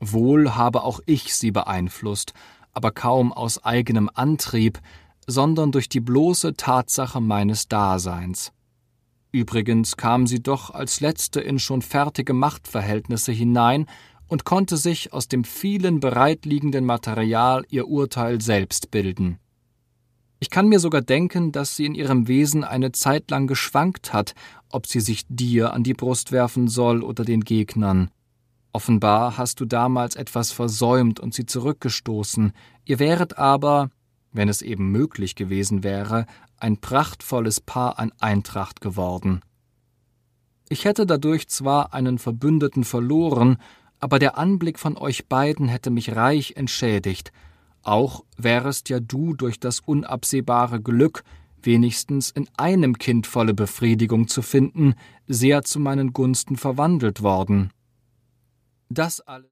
Wohl habe auch ich sie beeinflusst, aber kaum aus eigenem Antrieb, sondern durch die bloße Tatsache meines Daseins. Übrigens kam sie doch als Letzte in schon fertige Machtverhältnisse hinein und konnte sich aus dem vielen bereitliegenden Material ihr Urteil selbst bilden. Ich kann mir sogar denken, dass sie in ihrem Wesen eine Zeit lang geschwankt hat, ob sie sich dir an die Brust werfen soll oder den Gegnern. Offenbar hast du damals etwas versäumt und sie zurückgestoßen, ihr wäret aber, wenn es eben möglich gewesen wäre, ein prachtvolles Paar an Eintracht geworden. Ich hätte dadurch zwar einen Verbündeten verloren, aber der Anblick von euch beiden hätte mich reich entschädigt, auch wärest ja du durch das unabsehbare Glück, wenigstens in einem Kind volle Befriedigung zu finden, sehr zu meinen Gunsten verwandelt worden. Das alles